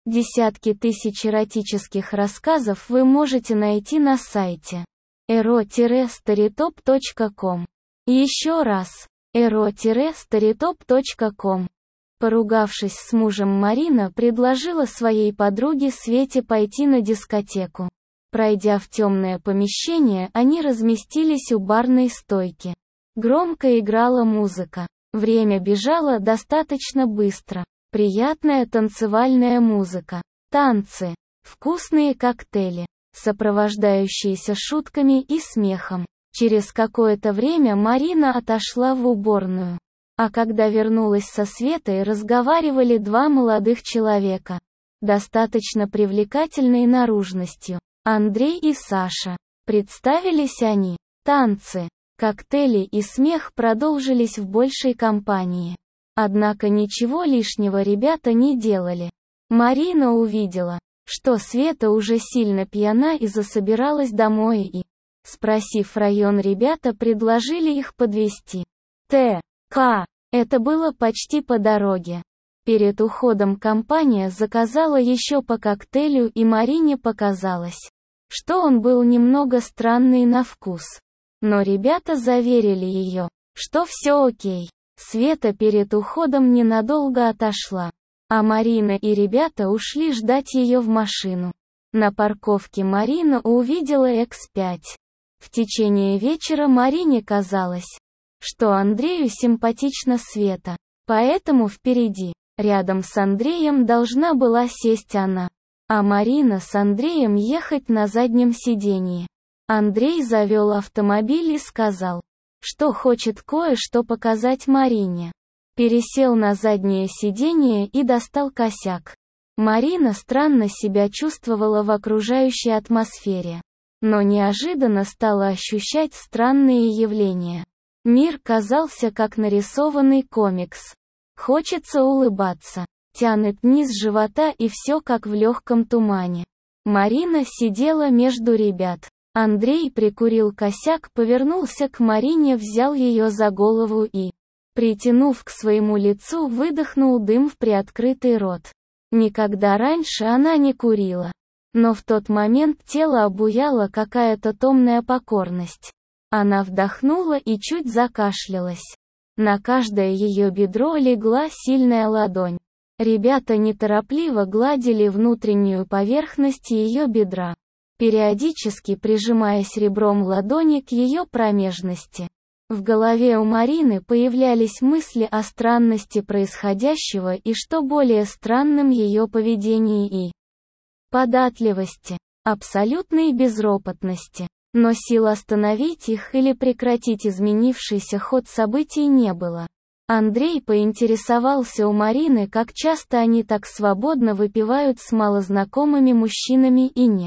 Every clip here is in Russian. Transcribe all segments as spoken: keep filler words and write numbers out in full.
Десятки тысяч эротических рассказов вы можете найти на сайте эро старитоп точка ком. Еще раз, эро старитоп точка ком. Поругавшись с мужем, Марина предложила своей подруге Свете пойти на дискотеку. Пройдя в темное помещение, они разместились у барной стойки. Громко играла музыка. Время бежало достаточно быстро. Приятная танцевальная музыка. Танцы. Вкусные коктейли, сопровождающиеся шутками и смехом. Через какое-то время Марина отошла в уборную. А когда вернулась со Светой, разговаривали два молодых человека. Достаточно привлекательной наружностью. Андрей и Саша. Представились они. Танцы, коктейли и смех продолжились в большей компании. Однако ничего лишнего ребята не делали. Марина увидела, что Света уже сильно пьяна и засобиралась домой и, спросив район, ребята предложили их подвезти. Т. К. Это было почти по дороге. Перед уходом компания заказала еще по коктейлю, и Марине показалось, что он был немного странный на вкус. Но ребята заверили ее, что все окей. Света перед уходом ненадолго отошла, а Марина и ребята ушли ждать ее в машину. На парковке Марина увидела икс пять. В течение вечера Марине казалось, что Андрею симпатична Света, поэтому впереди, рядом с Андреем, должна была сесть она, а Марина с Андреем ехать на заднем сиденье. Андрей завел автомобиль и сказал, что хочет кое-что показать Марине. Пересел на заднее сиденье и достал косяк. Марина странно себя чувствовала в окружающей атмосфере, но неожиданно стала ощущать странные явления. Мир казался как нарисованный комикс. Хочется улыбаться, тянет низ живота и все как в легком тумане. Марина сидела между ребят. Андрей прикурил косяк, повернулся к Марине, взял ее за голову и, притянув к своему лицу, выдохнул дым в приоткрытый рот. Никогда раньше она не курила. Но в тот момент тело обуяла какая-то томная покорность. Она вдохнула и чуть закашлялась. На каждое ее бедро легла сильная ладонь. Ребята неторопливо гладили внутреннюю поверхность ее бедра, периодически прижимаясь ребром ладони к ее промежности. В голове у Марины появлялись мысли о странности происходящего и, что более странным, ее поведении и податливости, абсолютной безропотности. Но сил остановить их или прекратить изменившийся ход событий не было. Андрей поинтересовался у Марины, как часто они так свободно выпивают с малознакомыми мужчинами и не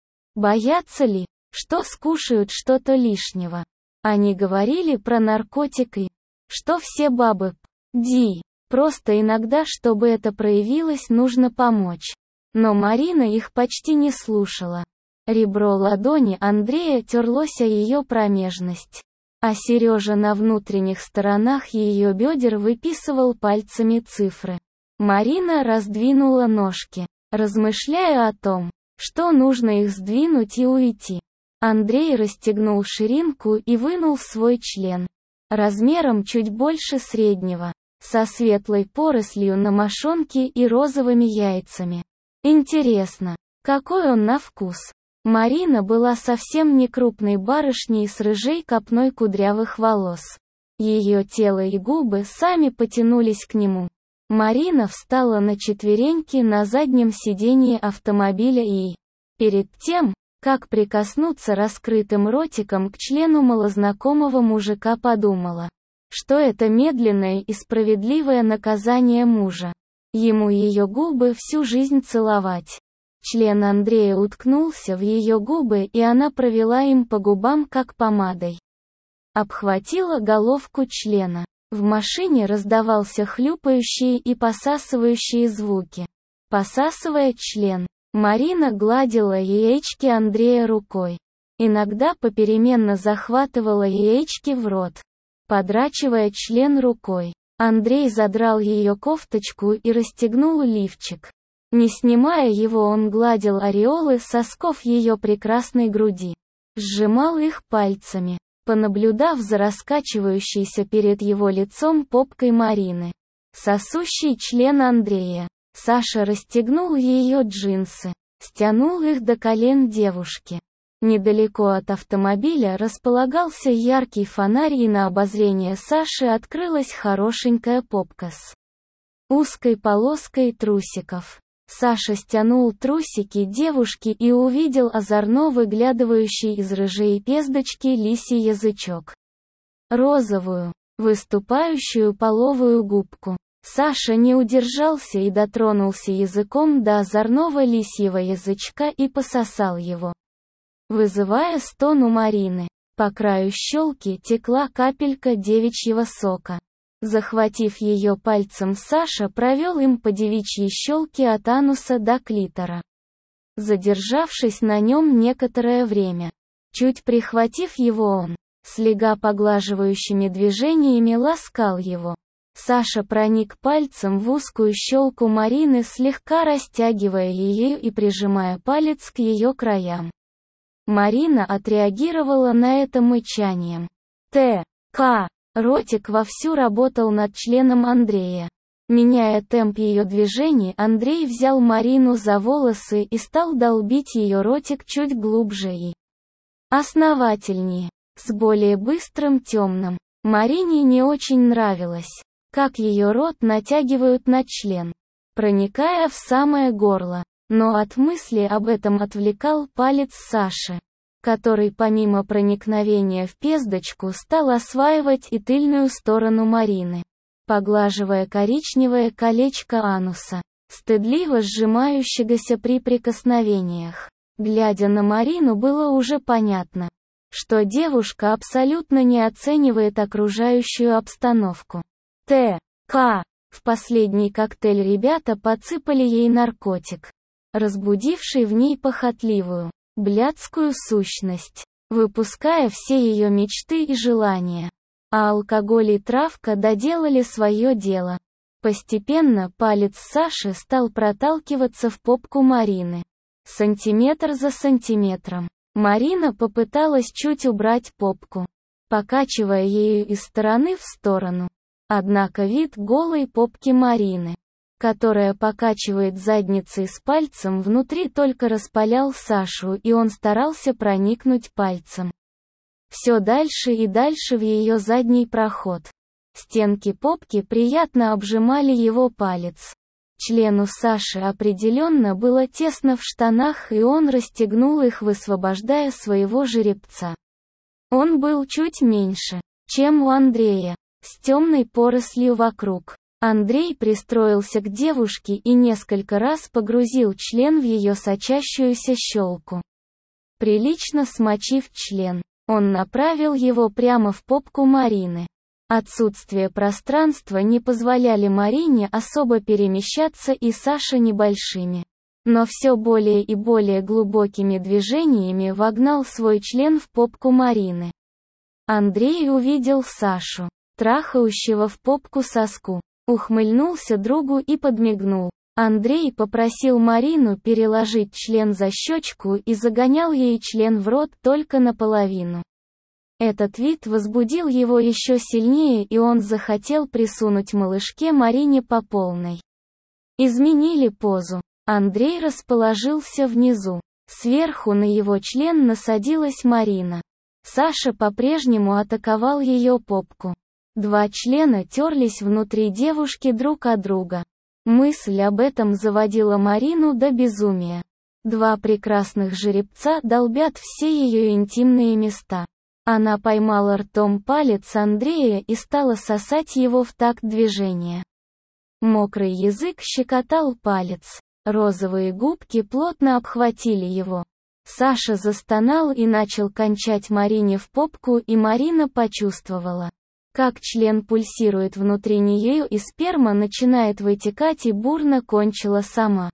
боятся ли, что скушают что-то лишнего. Они говорили про наркотик и что все бабы п***ди. Просто иногда, чтобы это проявилось, нужно помочь. Но Марина их почти не слушала. Ребро ладони Андрея терлось о ее промежность, а Сережа на внутренних сторонах ее бедер выписывал пальцами цифры. Марина раздвинула ножки, размышляя о том, что нужно их сдвинуть и уйти. Андрей расстегнул ширинку и вынул свой член, размером чуть больше среднего, со светлой порослью на мошонке и розовыми яйцами. Интересно, какой он на вкус? Марина была совсем не крупной барышней с рыжей копной кудрявых волос. Ее тело и губы сами потянулись к нему. Марина встала на четвереньки на заднем сиденье автомобиля и, перед тем, как прикоснуться раскрытым ротиком к члену малознакомого мужика, подумала, что это медленное и справедливое наказание мужа. Ему ее губы всю жизнь целовать. Член Андрея уткнулся в ее губы, и она провела им по губам как помадой. Обхватила головку члена. В машине раздавался хлюпающие и посасывающие звуки. Посасывая член, Марина гладила яички Андрея рукой. Иногда попеременно захватывала яички в рот, подрачивая член рукой. Андрей задрал ее кофточку и расстегнул лифчик. Не снимая его, он гладил ореолы сосков ее прекрасной груди. Сжимал их пальцами, понаблюдав за раскачивающейся перед его лицом попкой Марины. Сосущий член Андрея. Саша расстегнул ее джинсы, стянул их до колен девушки. Недалеко от автомобиля располагался яркий фонарь, и на обозрение Саши открылась хорошенькая попка с узкой полоской трусиков. Саша стянул трусики девушки и увидел озорно выглядывающий из рыжей пездочки лисий язычок. Розовую, выступающую половую губку. Саша не удержался и дотронулся языком до озорного лисьего язычка и пососал его, вызывая стон у Марины. По краю щелки текла капелька девичьего сока. Захватив ее пальцем, Саша провел им по девичьей щелке от ануса до клитора, задержавшись на нем некоторое время. Чуть прихватив его, он, слегка поглаживающими движениями, ласкал его. Саша проник пальцем в узкую щелку Марины, слегка растягивая ее и прижимая палец к ее краям. Марина отреагировала на это мычанием. Т. К. Ротик вовсю работал над членом Андрея. Меняя темп ее движений, Андрей взял Марину за волосы и стал долбить ее ротик чуть глубже и основательнее, с более быстрым темным. Марине не очень нравилось, как ее рот натягивают на член, проникая в самое горло. Но от мысли об этом отвлекал палец Саши, который помимо проникновения в пездочку стал осваивать и тыльную сторону Марины, поглаживая коричневое колечко ануса, стыдливо сжимающегося при прикосновениях. Глядя на Марину, было уже понятно, что девушка абсолютно не оценивает окружающую обстановку. Т. К. В последний коктейль ребята подсыпали ей наркотик, разбудивший в ней похотливую, блядскую сущность, выпуская все ее мечты и желания. А алкоголь и травка доделали свое дело. Постепенно палец Саши стал проталкиваться в попку Марины. Сантиметр за сантиметром. Марина попыталась чуть убрать попку, покачивая ею из стороны в сторону. Однако вид голой попки Марины, которая покачивает задницей с пальцем внутри, только распалял Сашу, и он старался проникнуть пальцем все дальше и дальше в ее задний проход. Стенки попки приятно обжимали его палец. Члену Саши определенно было тесно в штанах, и он расстегнул их, высвобождая своего жеребца. Он был чуть меньше, чем у Андрея, с темной порослью вокруг. Андрей пристроился к девушке и несколько раз погрузил член в ее сочащуюся щелку. Прилично смочив член, он направил его прямо в попку Марины. Отсутствие пространства не позволяли Марине особо перемещаться, и Саша небольшими, но все более и более глубокими движениями вогнал свой член в попку Марины. Андрей увидел Сашу, трахающего в попку соску, ухмыльнулся другу и подмигнул. Андрей попросил Марину переложить член за щечку и загонял ей член в рот только наполовину. Этот вид возбудил его еще сильнее, и он захотел присунуть малышке Марине по полной. Изменили позу. Андрей расположился внизу. Сверху на его член насадилась Марина. Саша по-прежнему атаковал ее попку. Два члена терлись внутри девушки друг от друга. Мысль об этом заводила Марину до безумия. Два прекрасных жеребца долбят все ее интимные места. Она поймала ртом палец Андрея и стала сосать его в такт движения. Мокрый язык щекотал палец. Розовые губки плотно обхватили его. Саша застонал и начал кончать Марине в попку, и Марина почувствовала, как член пульсирует внутри нее, и сперма начинает вытекать, и бурно кончила сама.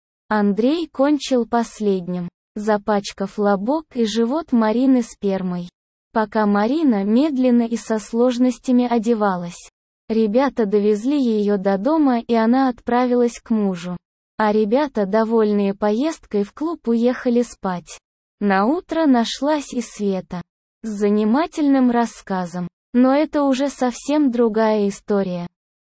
Андрей кончил последним, запачкав лобок и живот Марины спермой. Пока Марина медленно и со сложностями одевалась, ребята довезли ее до дома, и она отправилась к мужу. А ребята, довольные поездкой в клуб, уехали спать. Наутро нашлась и Света с занимательным рассказом. Но это уже совсем другая история.